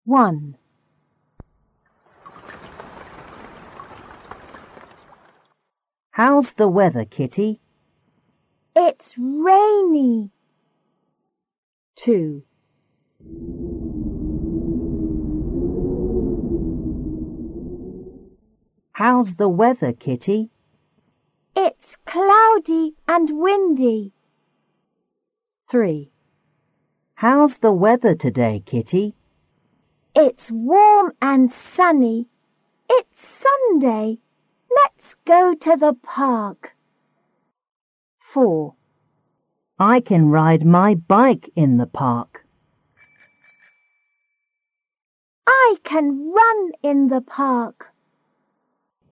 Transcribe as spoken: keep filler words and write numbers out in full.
One. How's the weather, Kitty? It's rainy. Two. How's the weather, Kitty? It's cloudy and windy. Three. How's the weather today, Kitty? It's warm and sunny. It's Sunday. Let's go to the park. Four. I can ride my bike in the park. I can run in the park.